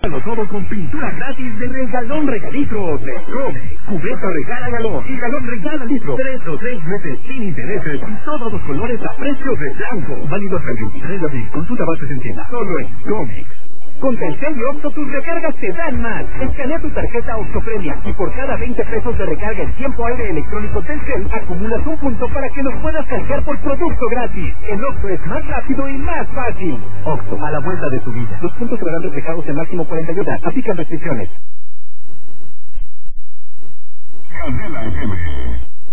Todo con pintura gratis de regalón regalitro de Comex. Cubeta regala galón y galón regala litro. 3 o 6 meses sin intereses y todos los colores a precio de blanco. Válido hasta el 23 de abril. Consulta bases en tienda. Solo en Comex. Con Telcel y Oxxo tus recargas te dan más. Escanea tu tarjeta Oxxo Premia y por cada 20 pesos de recarga en tiempo aire electrónico Telcel acumulas un punto para que los puedas canjear por producto gratis. El Oxxo es más rápido y más fácil. Oxxo, a la vuelta de tu vida. Los puntos serán reflejados en máximo 40 horas. Aplican restricciones. Cadena FM.